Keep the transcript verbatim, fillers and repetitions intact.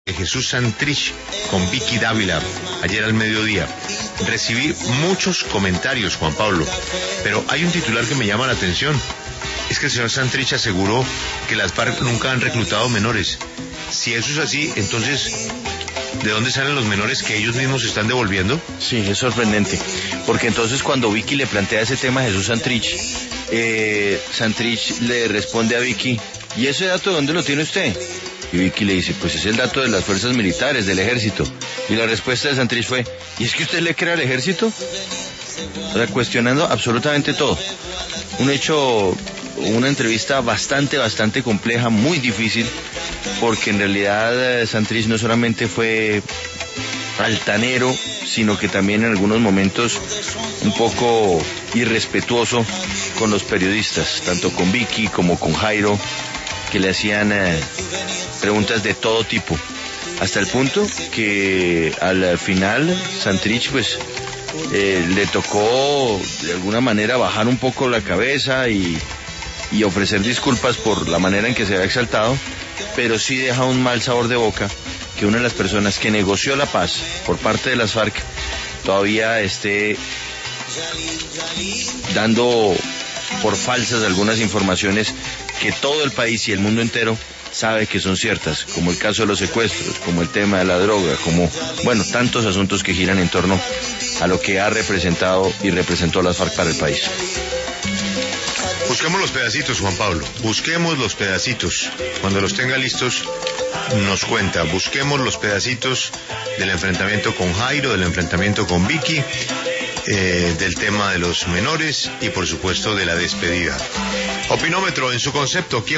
Jesús Santrich con Vicky Dávila ayer al mediodía. Recibí muchos comentarios, Juan Pablo, pero hay un titular que me llama la atención. Es que el señor Santrich aseguró que las FARC nunca han reclutado menores. Si eso es así, entonces, ¿de dónde salen los menores que ellos mismos están devolviendo? Sí, es sorprendente, porque entonces cuando Vicky le plantea ese tema a Jesús Santrich, eh, Santrich le responde a Vicky: ¿y ese dato de dónde lo tiene usted? Y Vicky le dice: pues es el dato de las fuerzas militares, del ejército. Y la respuesta de Santrich fue: ¿y es que usted le cree al ejército? O sea, cuestionando absolutamente todo. Un hecho, una entrevista bastante, bastante compleja, muy difícil, porque en realidad eh, Santrich no solamente fue altanero, sino que también en algunos momentos un poco irrespetuoso con los periodistas, tanto con Vicky como con Jairo, que le hacían eh, preguntas de todo tipo, hasta el punto que al final Santrich pues eh, le tocó de alguna manera bajar un poco la cabeza y, y ofrecer disculpas por la manera en que se había exaltado, pero sí deja un mal sabor de boca que una de las personas que negoció la paz por parte de las FARC todavía esté dando por falsas algunas informaciones que todo el país y el mundo entero sabe que son ciertas, como el caso de los secuestros, como el tema de la droga, como, bueno, tantos asuntos que giran en torno a lo que ha representado y representó las FARC para el país. Busquemos los pedacitos, Juan Pablo, busquemos los pedacitos. Cuando los tenga listos, nos cuenta. Busquemos los pedacitos del enfrentamiento con Jairo, del enfrentamiento con Vicky, eh, del tema de los menores y, por supuesto, de la despedida. Opinómetro en su concepto. ¿Quién